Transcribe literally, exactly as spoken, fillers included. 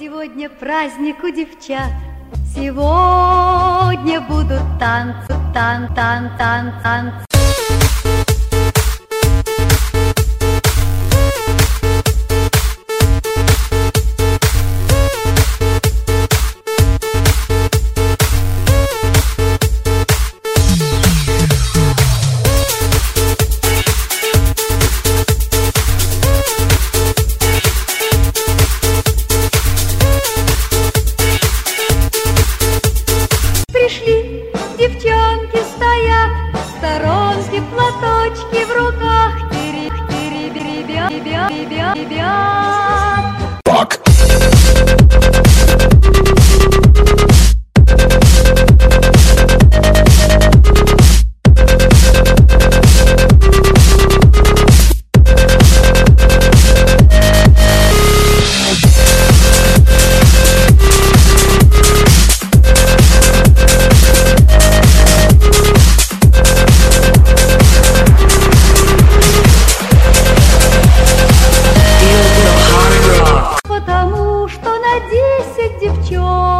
Сегодня праздник у девчат, сегодня будут танцы, тан, тан, тан, танцы. Пришли, девчонки стоят, в сторонке платочки в руках, ребят, ребят, ребят, ребят. Fuck. Потому что на десять девчонок